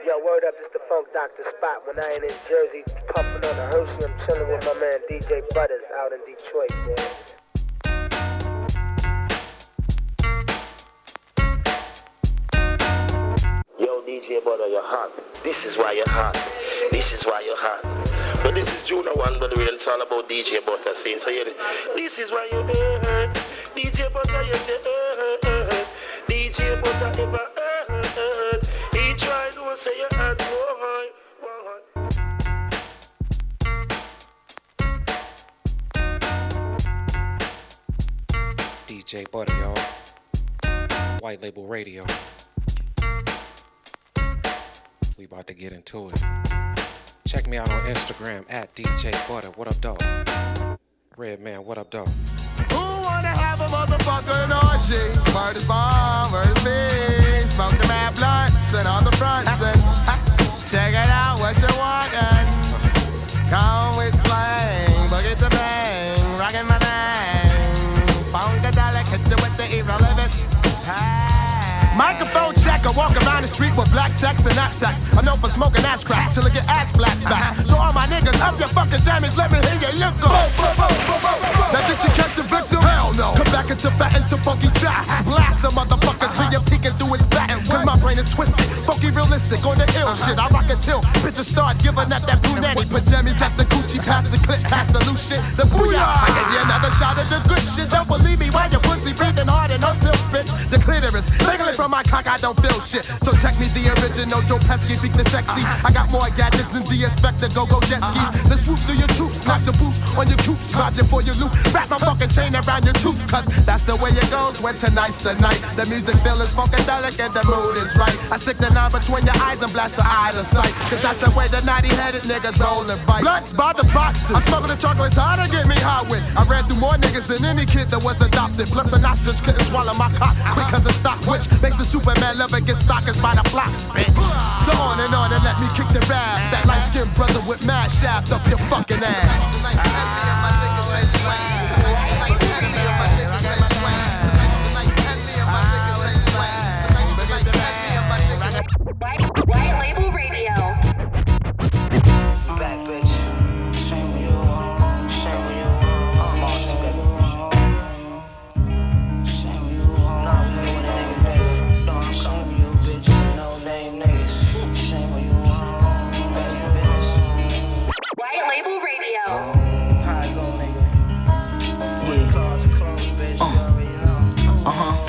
Yo, word up, this the Funk Doctor Spot. When I ain't in Jersey, puffing on a Hershey, I'm chilling with my man DJ Butters out in Detroit, boy. Yo, DJ Butter, you're hot. This is why you're hot. This is why you're hot. But this is Juna One, but it's all about DJ Butter saying. So this is why you're hurt. DJ Butter, you say DJ Butter ever hurt. He tried to say you hurt, boy. DJ Butter, y'all. White Label Radio. We about to get into it. Check me out on Instagram at DJ Butter. What up, dog? Redman, what up, dog? Who wanna have a motherfucking orgy? Murder's bomb, murder's big. Smoke the mad blunts and on the fronts and check it out, what you want and come with slang, boogie to bang, rockin' my bang. Funkadelic, hit you with the irrelevant. Microphone check, I walk around the street with black text and knapsacks. I know for smoking ass cracks till I get ass blast back. So all my niggas, up your fucking jammies, let me hear you look up. Now did you catch the victim? Hell no. Come back into fat into funky tracks. Blast the motherfucker till you're peeking through his back. Cause my brain is twisted, funky realistic on the ill shit. I rock it till bitches start giving up that brunetti. Pajamas at the Gucci, past the clip, past the loose shit. The booyah, I give you another shot of the good shit. Don't believe me, why your pussy breathing hard and no tilt, bitch. The clitoris, wiggling from my cock, I don't feel shit. So check me, the original Joe Pesky, beat the sexy. I got more gadgets than the Inspector, go jet skis. The swoop through your troops, knock the boots on your coops, grab you for your loop. Wrap my fucking chain around your tooth, cause that's the way it goes when tonight's the night. The music feel is funkadelic and the mood is right. I stick the knife between your eyes and blast your eye to sight. Cause that's the way the naughty-headed niggas roll and fight. Blunts by the boxes, I'm smoking the chocolates hard to get me high with. I ran through more niggas than any kid that was adopted. Plus the nostrils couldn't swallow my cock quick cause it's stock, which makes the Superman lover get stockers by the flocks, bitch. So on and let me kick the rap. That light-skinned brother with mad shaft up your fucking ass. White Label Radio. Back, bitch. Shame with you. Shame with you. Shame with you. No, I'm with a nigga, baby. No, I'm shame with you, bitch. No name niggas. Shame with you. That's your business. White Label Radio. How it go, nigga? Yeah. Claws are closed, bitch. You already know.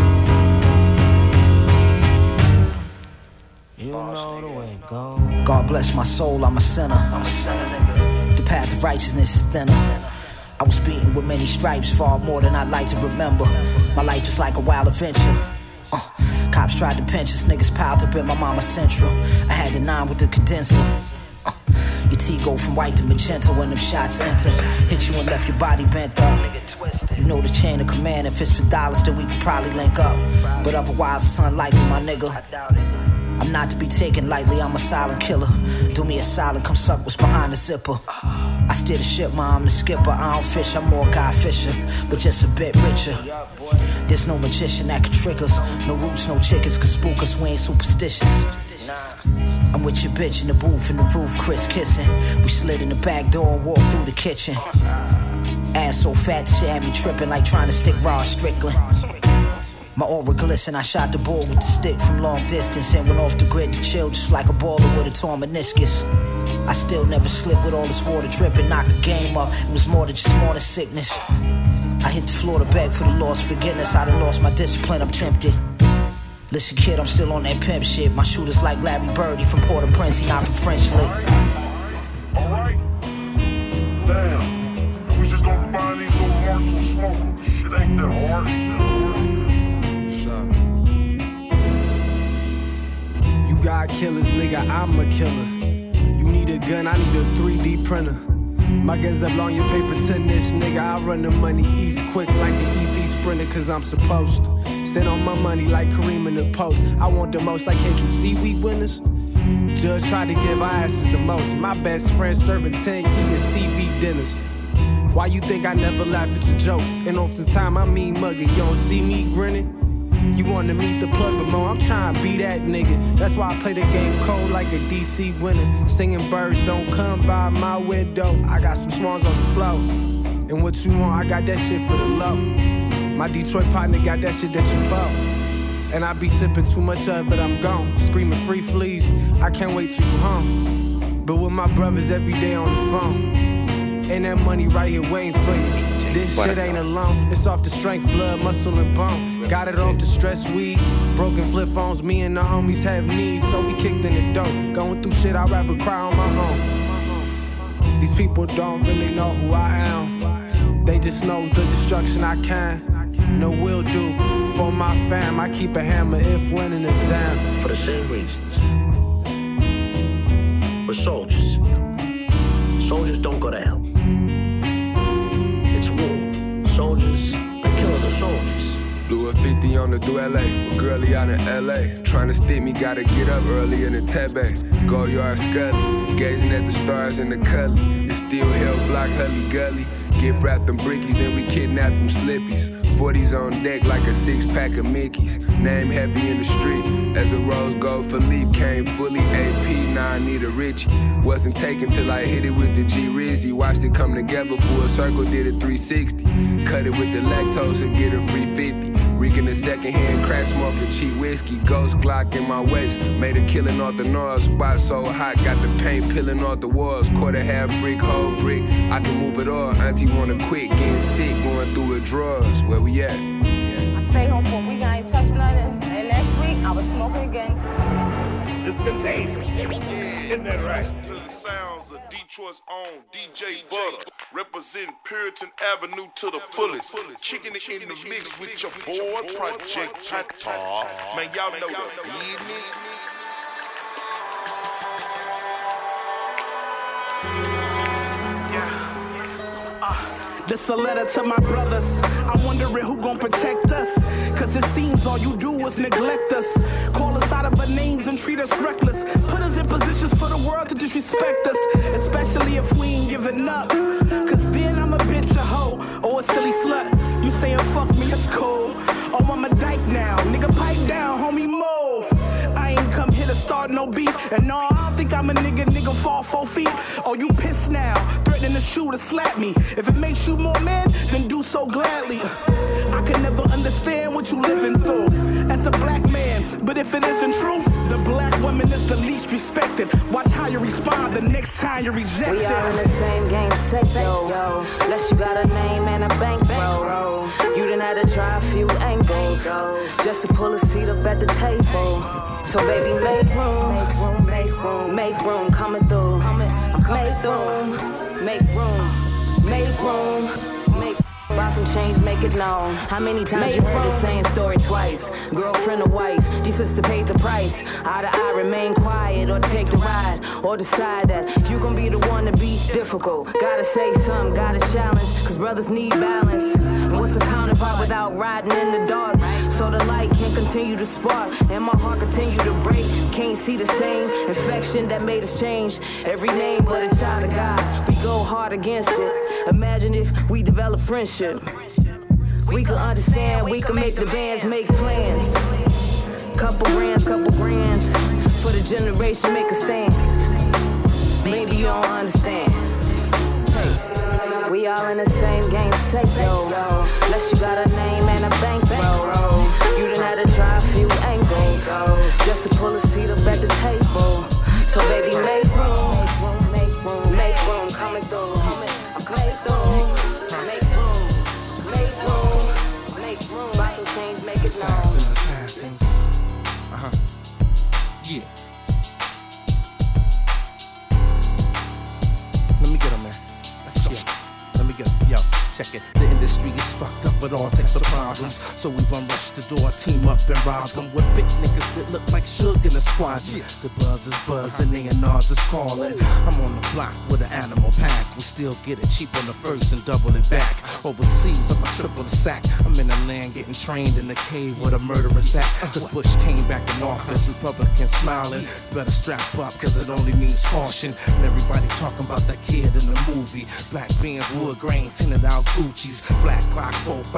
You know the way it goes. God bless my soul, I'm a sinner. The path of righteousness is thinner. I was beaten with many stripes, far more than I'd like to remember. My life is like a wild adventure. Cops tried to pinch us, niggas piled up in my mama's central. I had the 9 with the condenser. Your T go from white to magenta when them shots enter. Hit you and left your body bent up. You know the chain of command, if it's for dollars then we could probably link up. But otherwise it's unlikely, my nigga. I'm not to be taken lightly, I'm a silent killer. Do me a solid, come suck what's behind the zipper. I steer the ship, I'm the skipper. I don't fish, I'm more Guy Fisher, but just a bit richer. There's no magician that can trick us. No roots, no chickens can spook us, we ain't superstitious. I'm with your bitch in the booth, in the roof, Chris kissing. We slid in the back door and walked through the kitchen. Ass so fat, shit had me tripping like trying to stick raw Strickland. My aura glisten, I shot the ball with the stick from long distance and went off the grid to chill just like a baller with a torn meniscus. I still never slipped with all this water dripping, knocked the game up, it was more than just morning sickness. I hit the floor to beg for the Lord's forgiveness, I done lost my discipline, I'm tempted. Listen kid, I'm still on that pimp shit, my shooter's like Larry Bird, he from Port-au-Prince, he not from French Lick. Alright, damn, we just gonna find these little marks and smoke them, shit ain't that hard. You got killers, nigga, I'm a killer. You need a gun, I need a 3D printer. My guns up on your paper 10-inch, nigga. I run the money east quick like an EV sprinter, cause I'm supposed to. Stand on my money like Kareem in the post. I want the most, like can't you see we winners? Judge tried to give our asses the most. My best friend serving 10 year TV dinners. Why you think I never laugh at your jokes? And off the time I mean mugging, you don't see me grinning? You wanna meet the plug, but Mo, I'm trying to be that nigga. That's why I play the game cold like a DC winner. Singing birds don't come by my window. I got some swans on the floor. And what you want, I got that shit for the low. My Detroit partner got that shit that you pull. And I be sipping too much of it, but I'm gone. Screaming free fleas, I can't wait till you home. But with my brothers every day on the phone. And that money right here waiting for you. This shit ain't alone, it's off the strength, blood, muscle, and bone. Got it off the stress weed, broken flip phones, me and the homies have needs, so we kicked in the dough. Going through shit, I'd rather cry on my own. These people don't really know who I am. They just know the destruction I can. No will do for my fam. I keep a hammer if when an exam. For the same reasons. We're soldiers. Soldiers don't go to hell. It's war. Soldiers are killing the soldiers. Blew a 50 on the Duele with girlie out in LA. Trying to stick me, gotta get up early in the Tebe. Go yard scully, gazing at the stars in the cully. It's still hell block, hully gully. Gift wrapped them brickies, then we kidnapped them slippies. 40s on deck like a 6-pack of Mickeys. Name heavy in the street. As a rose gold Philippe came fully AP. Now I need a Richie. Wasn't taken till I hit it with the G-Rizzy. Watched it come together full circle, did a 360. Cut it with the lactose and get a free 50. Reeking the secondhand crack smoking cheap whiskey. Ghost Glock in my waist. Made a killing off the noise. Spot so hot, got the paint peeling off the walls. Quarter half brick, whole brick. I can move it all. Auntie wanna quit, getting sick, going through withdrawals. Where we at? I stayed home for a week, I ain't touched nothing. And next week, I was smoking again. It's contagious. Isn't that right? To the sounds of Detroit's own DJ Butter, representing Puritan Avenue to the fullest. Kicking it in the mix with your boy Project Qatar. Man, y'all know the business. This a letter to my brothers. I'm wondering who gon' protect us. Cause it seems all you do is neglect us. Call us out of our names and treat us reckless. Put us in positions for the world to disrespect us. Especially if we ain't giving up. Cause then I'm a bitch, a hoe, or a silly slut. You saying fuck me, it's cool. Oh, I'm a dyke now. Nigga, pipe down, homie, move. I ain't come here to start no beef. And no, I don't think I'm a nigga fall 4 feet. Oh, you pissed now, threatening to shoot or slap me. If it makes you more man, then do so gladly. I can never understand what you living through as a black man. But if it isn't true, the black woman is the least respected. Watch how you respond the next time you're rejected. We all in the same game, say yo. Unless you got a name and a bankroll. You done had to try a few angles just to pull a seat up at the table. So baby, make room, make room, make room, make room, coming through. Make room, make room, make room, make. Buy some change, make it known. How many times you heard the same story twice? Girlfriend or wife, these sister paid the price. Eye to eye, remain quiet or take the ride. Or decide that you gon' be the one to be difficult. Gotta say something, gotta challenge, cause brothers need balance. And what's a counterpart without riding in the dark? So the light can continue to spark, and my heart continue to break. Can't see the same infection that made us change. Every name but a child of God, we go hard against it. Imagine if we develop friendship. We could understand, we could make the bands make plans. Couple grands for the generation, make a stand. Maybe you don't understand. Hey, we all in the same game, say yo. Unless you got a name and a bankroll. You done had to try a few angles just to pull a seat up at the table. So baby, make room, make room, make room, make room, coming through. I'm coming through. Buy some change, make it known. Assassins. Yeah. Let me get him, man. Let's go. Let me get him. Yo, check it. The industry is fucked up, but all takes the problems. So we run rush the door, team up and rob them with big niggas that look like Suge in the squadron. The buzz is buzzing, A&R's is calling. I'm on the block with an animal pack. We still get it cheap on the first and double it back. Overseas, I'm a triple the sack. I'm in the land getting trained in the cave with a murderous act. Cause Bush came back in office, Republicans smiling. Better strap up, cause it only means caution. And everybody talking about that kid in the movie. Black Benz, wood grain, tinted out Gucci's. Black clock, 452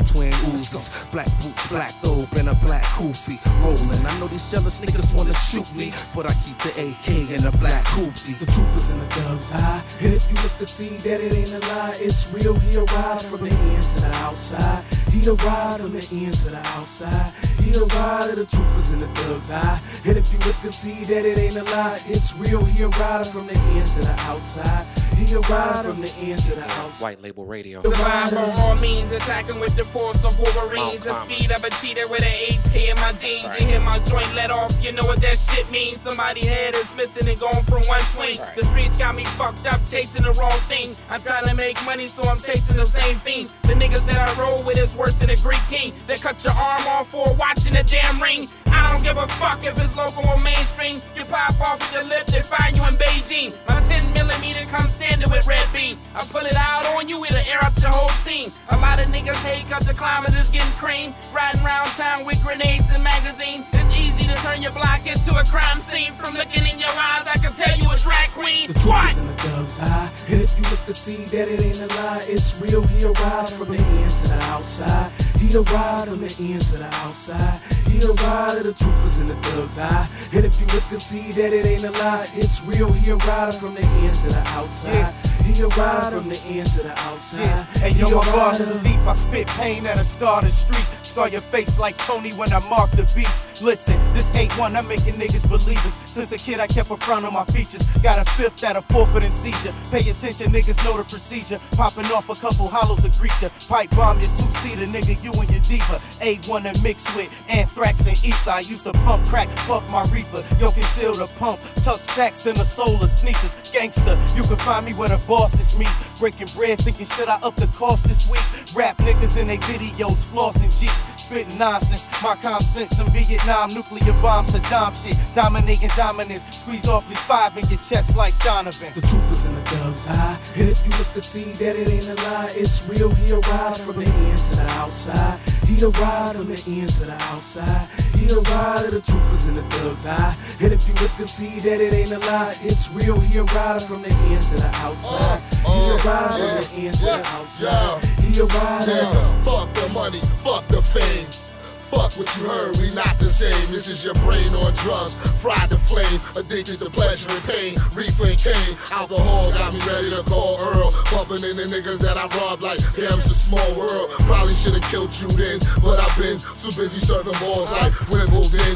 twin Uzis. Black boots, black robe, and a black kufi. Rolling. I know these jealous niggas wanna shoot me, but I keep the AK in a black hoopty. The truth is in the thug's eye. And if you look to see that it ain't a lie, it's real. He a ride from the end to the outside. He a ride from the end to the outside. He a rider, the truth is in the thug's eye. And if you look to see that it ain't a lie, it's real. He a rider from the end to the outside. He a ride from the end to the outside. White Label Radio. Survive by all means, attacking with the force of Wolverines. The speed of a cheetah with an HK in my jeans. You hear my joint let off, you know what that shit means. Somebody head is missing and going from one swing. The streets got me fucked up, chasing the wrong thing. I'm trying to make money, so I'm chasing the same things. The niggas that I roll with is worse than a Greek king. They cut your arm off for watching the damn ring. I don't give a fuck if it's local or mainstream. You pop off with your lip, they find you in Beijing. My 10mm comes standing with red beam. I pull it out on you, it'll air up your whole team. A lot of niggas hate cause the climate is getting cream. Riding around town with grenades and magazines. It's easy to turn your block into a crime scene. From looking in your eyes, I can tell you a drag queen. The truth is in the thug's eye. And if you look to see that it ain't a lie, it's real. He a ride from the end to the outside. He a ride from the end to the outside. He a rider, the truth is in the thug's eye. And if you look to see that it ain't a lie, it's real. He a rider from the end to the outside. He a rider from the end to the outside. Hey yo, my bars is deep. I spit pain at a star the street. Scar your face like Tony when I mark the beast. Listen, this ain't one, I'm making niggas believers. Since a kid I kept a front on my features. Got a fifth at a forfeit and seizure. Pay attention, niggas know the procedure. Popping off a couple hollows of creature. Pipe bomb your two-seater, nigga, you and your diva. A1 to mix with anthrax and ether. I used to pump crack, puff my reefer. Yo, conceal the pump, tuck sacks in the sole of sneakers. Gangster, you can find me where the boss is me. Breaking bread, thinking should I up the cost this week? Rap niggas in they videos, flossing Jeeps. Spitting nonsense, my common sense in Vietnam, nuclear bombs, Saddam shit, dominating dominance, squeeze awfully 5 in your chest like Donovan. The truth is in the thug's eye, and if you look to see that it ain't a lie, it's real. He a ride from the end to the outside. He a ride from the end to the outside. He a rider, the truth is in the thug's eye, and if you look to see that it ain't a lie, it's real. He a rider from the end to the outside. He a rider from the end to the outside. He a rider. Fuck the money, fuck the fame. Fuck what you heard, we not the same. This is your brain on drugs, fried to flame, addicted to pleasure and pain. Reefer and cane, alcohol got me ready to call Earl. Bumping in the niggas that I robbed like, damn, it's a small world. Probably should've killed you then, but I've been too busy serving balls like Wimbledon.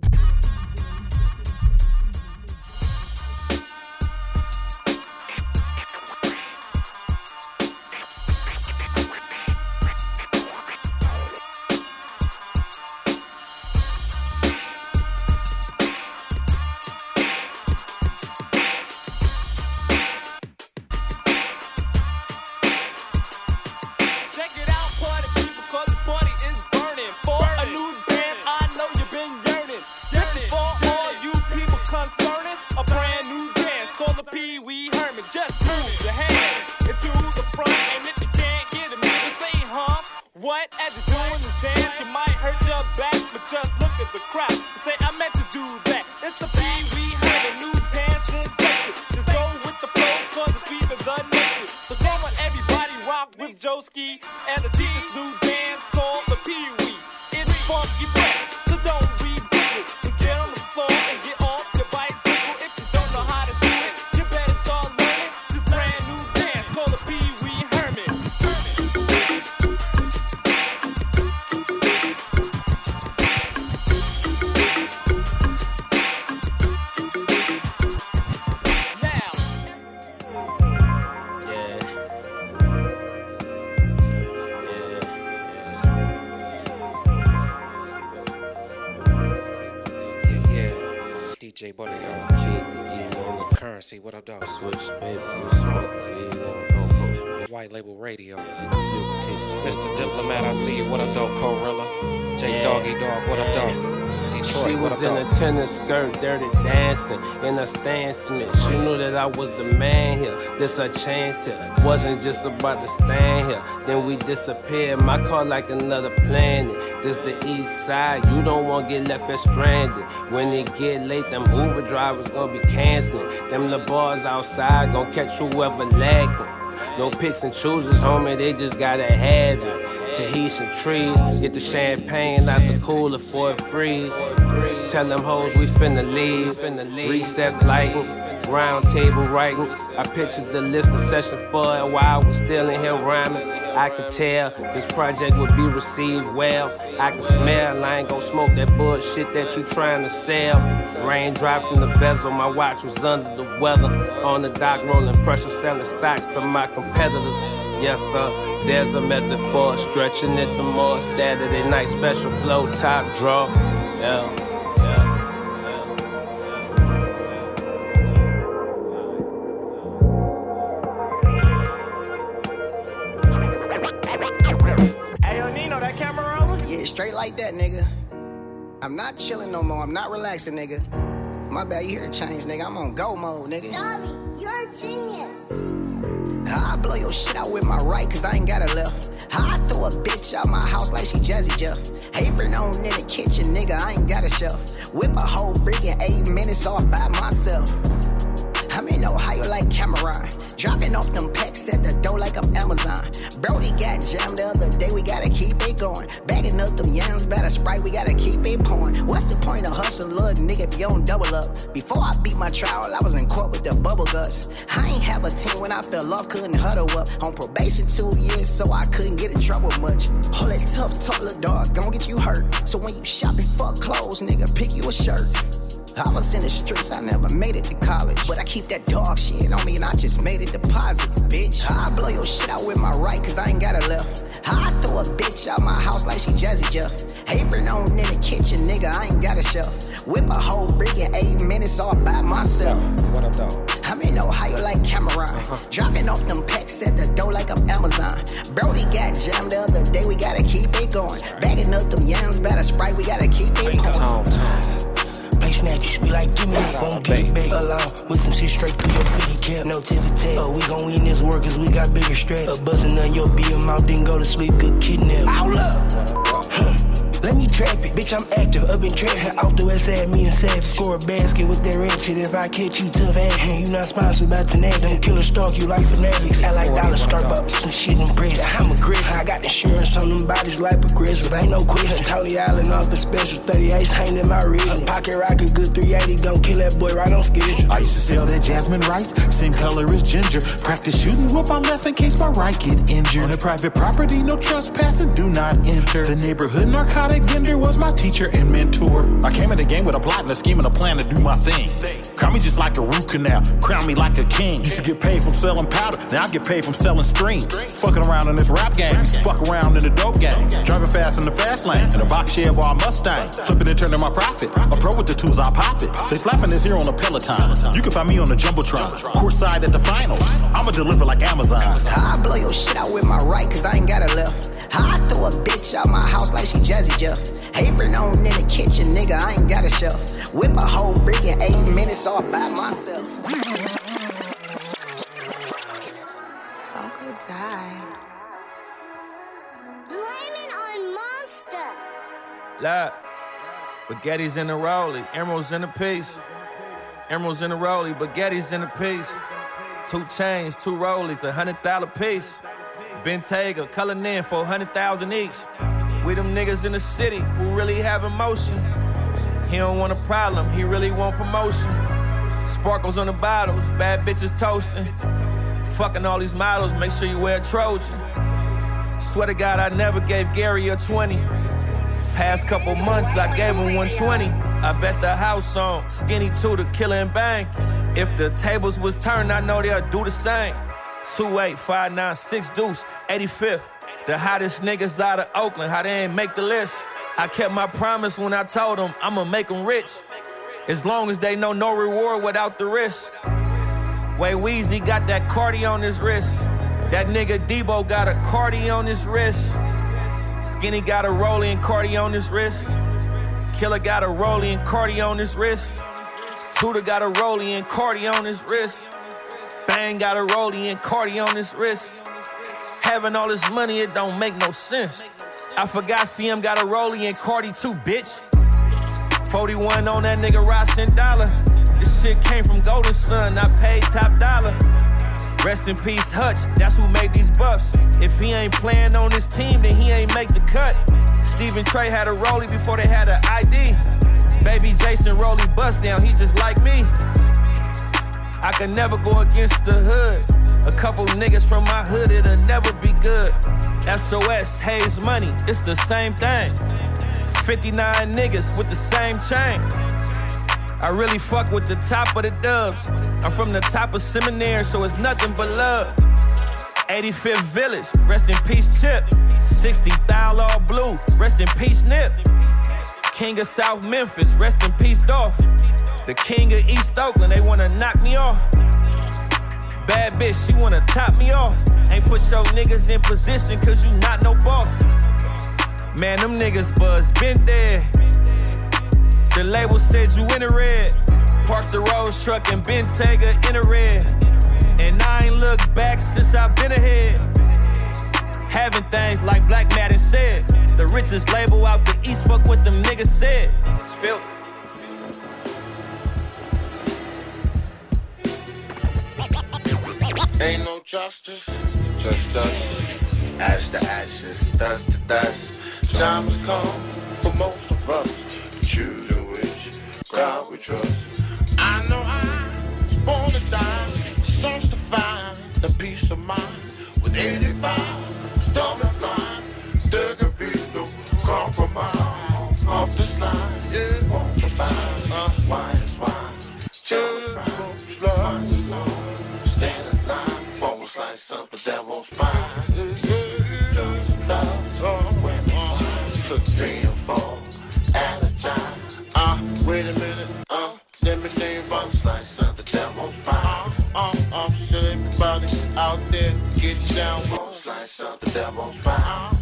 DJ Butter, y'all. Currency, what up, dog? Switch, baby. White Label Radio. Mr. Diplomat, I see you. What up, dog? Corilla. J Doggy Dog, what up, dog? Detroit, she was in a tennis skirt, dirty dancing, in a Stan Smith. She knew that I was the man here. This a chance here. Wasn't just about to stand here. Then we disappeared. My car like another planet. This the east side. You don't want to get left as stranded. When it get late, them Uber drivers gonna be canceling. Them the bars outside gonna catch whoever lagging. No picks and choosers, homie. They just gotta have it. Tahitian trees. Get the champagne out the cooler for it freeze. Tell them hoes we finna leave. Recess lighting, round table writing. I pictured the listening session for a while. We still in here rhyming. I could tell this project would be received well. I can smell, I ain't gon' smoke that bullshit that you trying to sell. Raindrops in the bezel, my watch was under the weather. On the dock rolling pressure, selling stocks to my competitors. Yes sir, there's a method for stretching it the more. Saturday night special flow, top draw. Yeah. Straight like that, nigga. I'm not chilling no more. I'm not relaxing, nigga. My bad, you hear the change, nigga. I'm on go mode, nigga. Sorry, you're a genius. I blow your shit out with my right, cause I ain't got it left. I throw a bitch out my house like she Jazzy Jeff. Apron on in the kitchen, nigga, I ain't got a shelf. Whip a whole brick in 8 minutes all by myself. I'm in Ohio like Cameron. Dropping off them packs at the door like I'm Amazon. Brody got jammed the other day, we gotta keep it going. Bagging up them yams, better Sprite, we gotta keep it pouring. What's the point of hustling, little nigga, if you don't double up? Before I beat my trial, I was in court with the bubble guts. I ain't have a team when I fell off, couldn't huddle up. On probation 2 years, so I couldn't get in trouble much. All that tough talk, little dog, gon' get you hurt. So when you shopping for clothes, nigga, pick you a shirt. I was in the streets, I never made it to college. But I keep that dog shit on me and I just made a deposit, bitch. I blow your shit out with my right, cause I ain't got it left. I throw a bitch out my house like she Jazzy Jeff. Apron on in the kitchen, nigga, I ain't got a shelf. Whip a whole brick in 8 minutes all by myself. What up, dog? I'm in Ohio like Cameron. Dropping off them packs at the door like I'm Amazon. Brody got jammed the other day, we gotta keep it going. Bagging up them yams, better Sprite, we gotta keep it pouring. Play snatches, we like, give me that, won't get it back. Allow with some shit straight through your pretty cap, no tip for tat. We gon' win this war cause we got bigger straps. Buzzing on your BM out, then go to sleep, good kidnap. Out up! Let me trap it, bitch, I'm active. Up in trap, off the west side, me and Sav. Score a basket with that red shit. If I catch you tough action, you not sponsored by Tanac. Them killers stalk you like fanatics. I like dollar scarp up, some shit impressed. I'm aggressive, I got insurance on them bodies like aggressive. Ain't no question, Tony Island off the special 38s hanging in my wrist. Pocket rocket, good 380, gon' kill that boy right on schedule. I used to sell that jasmine rice, same color as ginger. Practice shooting, whip on left in case my right get injured. On a private property, no trespassing, do not enter. The neighborhood narcotic vendor was my teacher and mentor. I came in the game with a plot and a scheme and a plan to do my thing. Crown me just like a root canal, crown me like a king. Used to get paid from selling powder, now I get paid from selling streams. Fucking around in this rap game, used to fuck around in the dope game. Driving fast in the fast lane, in a box Chevrolet Mustang. Flipping and turning my profit, a pro with the tools, I pop it. They slapping this here on a Peloton. You can find me on the Jumbotron, courtside at the finals. I'ma deliver like Amazon. I blow your shit out with my right, cause I ain't got it left. I throw a bitch out my house like she Jazzy Jeff. Apron on in the kitchen, nigga, I ain't got a shelf. Whip a whole brick in 8 minutes all by myself. Funko die. Blame it on Monster. Look, Spaghetti's in the rollie, emeralds in the piece. Emeralds in the rollie, Spaghetti's in the piece. 2 chains, 2 rollies, $100 piece. Bentayga, Cullinan, 400,000 each. We them niggas in the city who really have emotion. He don't want a problem, he really want promotion. Sparkles on the bottles, bad bitches toasting. Fucking all these models, make sure you wear a Trojan. Swear to God, I never gave Gary a 20. Past couple months, I gave him 120. I bet the house on Skinny 2 to Killer and Bang. If the tables was turned, I know they'll do the same. 2-8, 5-9, 6 deuce, 85th. The hottest niggas out of Oakland, how they ain't make the list. I kept my promise when I told them I'ma make them rich. As long as they know no reward without the risk. Way Weezy got that Cardi on his wrist. That nigga Debo got a Cardi on his wrist. Skinny got a Rollie and Cardi on his wrist. Killer got a Rollie and Cardi on his wrist. Tudor got a Rollie and Cardi on his wrist. Bang got a Rollie and Cardi on his wrist. Having all this money, it don't make no sense. I forgot CM got a Rollie and Cardi too, bitch. 41 on that nigga Ross and Dollar. This shit came from Golden Sun, I paid top dollar. Rest in peace, Hutch, that's who made these buffs. If he ain't playing on this team, then he ain't make the cut. Stephen Trey had a rollie before they had an ID. Baby Jason Rollie bust down, he just like me. I could never go against the hood. A couple niggas from my hood, it'll never be good. SOS, Hayes Money, it's the same thing. 59 niggas with the same chain. I really fuck with the top of the dubs. I'm from the top of Seminary, so it's nothing but love. 85th Village, rest in peace Chip. 60 Thou All Blue, rest in peace Nip. King of South Memphis, rest in peace Dolph. The king of East Oakland, they wanna knock me off. Bad bitch, she wanna top me off. Ain't put your niggas in position cause you not no boss. Man, them niggas buzz been there. The label said you in the red. Parked the Rolls truck and Bentayga in the red. And I ain't looked back since I've been ahead. Having things like Black Madden said. The richest label out the East, fuck what them niggas said. It's filthy. Ain't no justice, just us. Ash to ashes, dust to dust. Time has come for most of us to choose in which crowd we trust. I know I was born to die, search to find the peace of mind. With 85, stomach blind, there can be no compromise. Off the slide, yeah, won't provide. Wine is wine, chill is right, wine is on. Stand in line, forward slice up the devil's spine. Just thugs, women, three and four at a time. Wait a minute, let me name forward slice up the devil's spine. So everybody out there get down, forward slice up the devil's spine.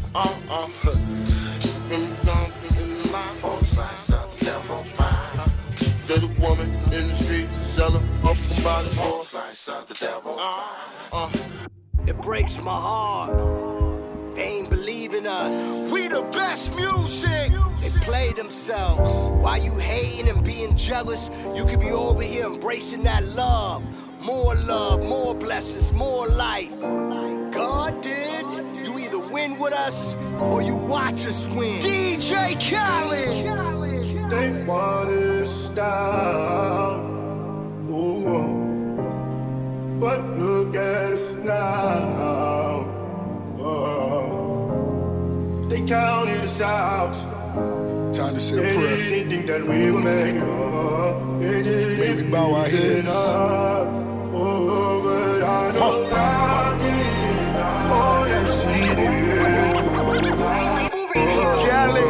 Forward slice up the devil's spine. To the woman in the street, sell her up from body, forward slice up the devil's spine. It breaks my heart. They ain't believing us. We the best music. They play themselves. While you hating and being jealous, you could be over here embracing that love. More love, more blessings, more life. God did. You either win with us or you watch us win. DJ Khaled. They wanted us down. Ooh. But look at us now. Oh. They counted us out. Time to say a prayer. They didn't think that we would make it up. They didn't May we bow our heads. Oh, but I know God did. Oh, yes, He did. Cali.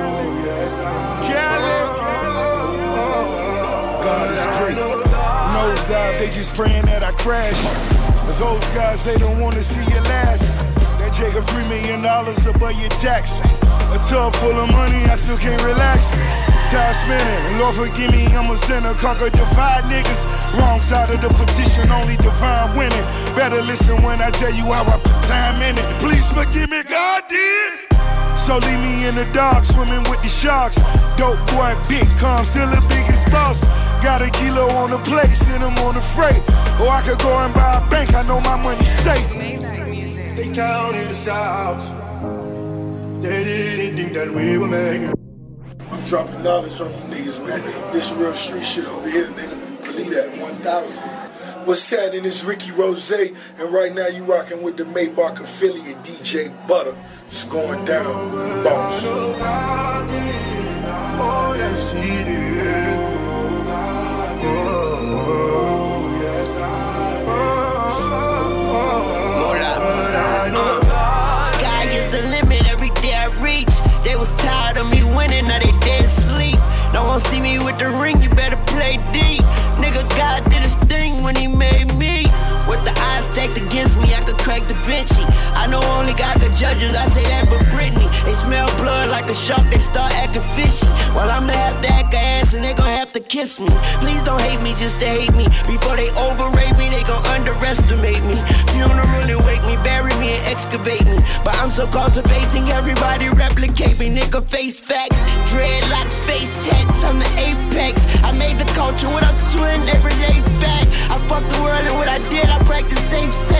God is great. Nosedive, they just praying that I crash. But those guys, they don't want to see you last. That Jacob $3 million above your tax. A tub full of money, I still can't relax. Time spinning, Lord forgive me, I'm a sinner. Conquer, divide niggas. Wrong side of the petition, only divine winning. Better listen when I tell you how I put time in it. Please forgive me, God did. So leave me in the dark, swimming with the sharks. Dope boy, big calm, still the biggest boss. Got a kilo on the plate, send him on the freight. Or I could go and buy a bank, I know my money's safe. They counted us out. They didn't think that we would make it. I'm dropping knowledge on you niggas, man. This real street shit over here, nigga. Believe that 1,000. What's happening is Ricky Rose, and right now you rocking with the Maybach affiliate DJ Butter. It's going down, boss. Oh, yes, He did. Sky is the limit, every day I reach. They was tired of me winning, now they dead sleep. Don't wanna see me with the ring, you better play deep. Nigga, God did his thing when He made me. With the odds stacked against me, I could crack the Vinci. I know only God could judge us, I say that for Britney. They smell blood like a shark, they start acting fishy. Well, I'ma have to act a ass and they gon' have to kiss me. Please don't hate me just to hate me. Before they overrate me, they gon' underestimate me. Funeral and wake me, bury me and excavate me. But I'm so cultivating, everybody replicate me. Nigga, face facts, dreadlocks, face tats, I'm the apex. I made the culture what I'm doing every day back. I fuck the world and what I did, I practice safe sex.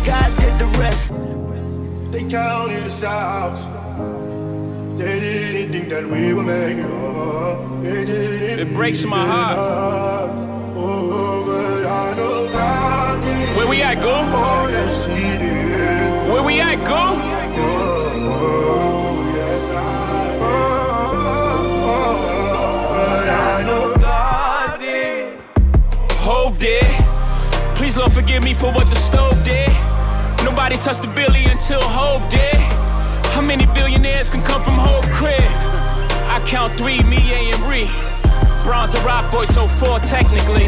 God did the rest. They counted us out. They didn't think that we were making up. They didn't. It breaks my heart. Oh, but I know God did. Where we at, Goo? Oh, yes, He did. Where we at, Goo? Hove did. Please, Lord, forgive me for what the stove did. Nobody touched the Billy until Hove did. How many billionaires can come from Hove crib? I count 3, me, A, and Ree. Bronze and Rock Boy, so 4 technically.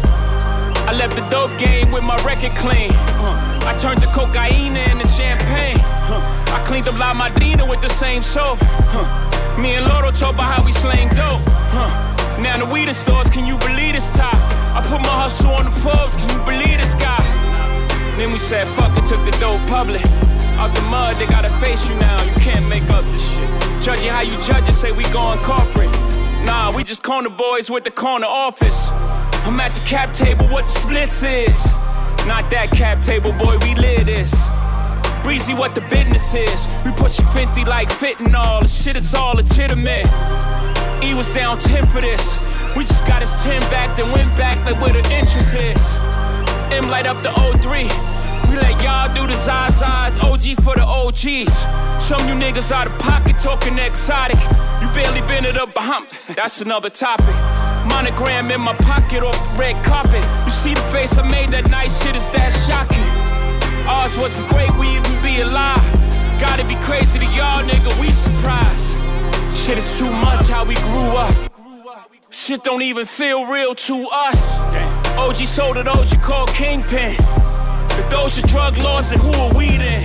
I left the dope game with my record clean. I turned the cocaine into champagne. I cleaned up La Madrina with the same soap. Me and Loro talk about how we slang dope. Now the weed stores, can you believe this top? I put my hustle on the Forbes, can you believe this guy? Then we said fuck it, took the dope public. Out the mud, they gotta face you now, you can't make up this shit. Judge it how you judge it, say we going corporate. Nah, we just corner boys with the corner office. I'm at the cap table, what the splits is. Not that cap table, boy, we live this. Breezy, what the business is. We pushing 50 like fentanyl, the shit is all legitimate. E was down 10 for this. We just got his 10 back, then went back like where the interest is. M light up the 03. We let y'all do the Zazas, OG for the OGs. Some you niggas out of pocket talking exotic. You barely been it up behind. That's another topic. Monogram in my pocket off the red carpet. You see the face I made that night, shit is that shocking. Ours wasn't great, we even be alive. Gotta be crazy to y'all, nigga, we surprised. Shit is too much how we grew up. Shit don't even feel real to us. OG sold it, OG called Kingpin. If those are drug laws, then who are we then?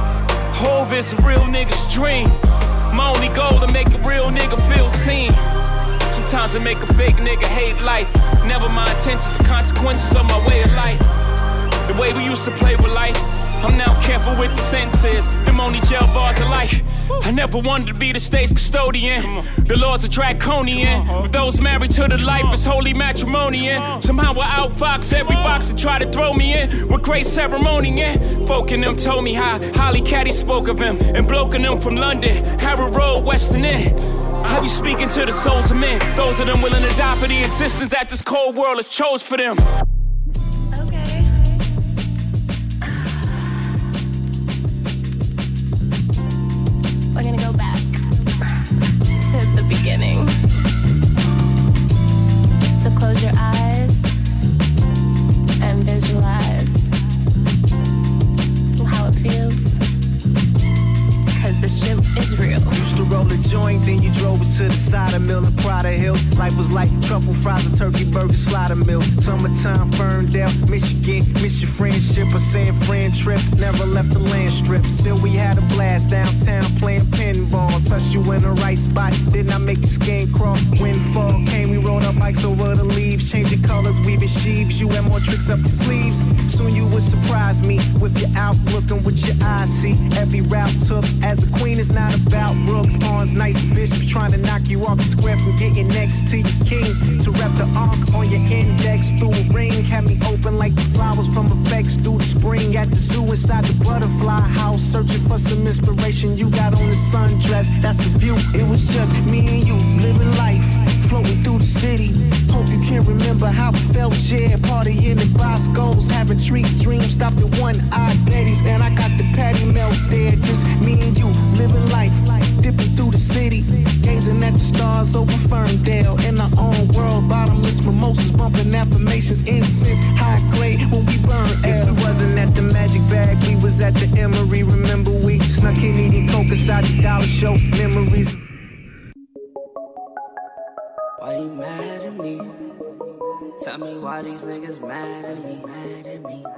Hove is a real nigga's dream. My only goal to make a real nigga feel seen. Sometimes I make a fake nigga hate life. Never my intentions, the consequences of my way of life. The way we used to play with life, I'm now careful with the sentences. Them only jail bars of life. I never wanted to be the state's custodian. The laws are draconian. For those married to the life, it's holy matrimony. Somehow I outfox every box that try to throw me in with great ceremony. Folk in them told me how Holly Caddy spoke of him, and bloke in them from London, Harrow Road, Western End. How you speaking to the souls of men? Those of them willing to die for the existence that this cold world has chose for them. We're gonna go back to the beginning. So close your eyes and visualize how it feels. Cause the shit is real. Used to roll a joint, then you drove us to the side of Mill and Prada Hill. Life was like truffle fries, a turkey burger, slider mill. Summertime, Ferndale, Michigan. Miss your friendship, a San Fran trip. Never left the land strip. Still we had a blast downtown playing pinball. Touched you in the right spot, did not make your skin crawl. When fall came, we rolled up bikes over the leaves. Changing colors, weaving sheaves. You had more tricks up your sleeves. Soon you would surprise me with your outlook and with your eyes see. Every route took as a queen is not about Brooks. Pawns, nice bitch, trying to knock you off the square from getting next to your king. To rep the arc on your index through a ring. Had me open like the flowers from effects through the spring. At the zoo inside the butterfly house, searching for some inspiration. You got on the sundress, that's the view. It was just me and you living life, floating through the city. Hope you can remember how it felt, yeah. Partying in Bosco's, having treat dreams. Stopped at one-eyed Betty's, and I got the patty melt there. Just me and you living life, dipping through the city, gazing at the stars over Ferndale. In our own world, bottomless mimosas, bumping affirmations, incense, high grade when we burn L. If we wasn't at the Magic Bag, we was at the Emery. Remember we snuck in eating coke inside the Dollar Show. Memories. Why you mad at me? Tell me why these niggas mad at me, mad at me.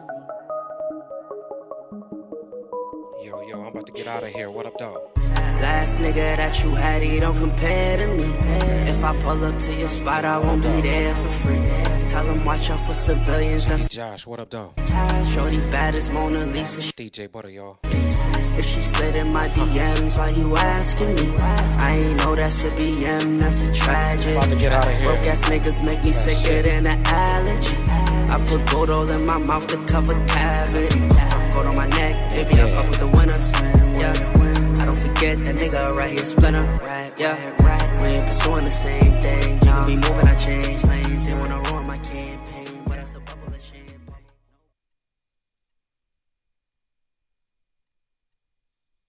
Yo, I'm about to get out of here. What up, dog? Last nigga that you had, he don't compare to me. If I pull up to your spot, I won't be there for free. Tell them watch out for civilians. That's Josh, what up, dog? Shorty bad as Mona Lisa. DJ Butter, y'all. If she slid in my DMs, why you asking me? I ain't know that's a BM, that's a tragedy. About to get out of here. Broke ass niggas make me sicker than an allergy. I put gold all in my mouth to cover cavity. gold on my neck. Baby, I fuck with the winners. Yeah, I don't forget that nigga right here, Splinter. Yeah, we ain't pursuing the same thing. You can be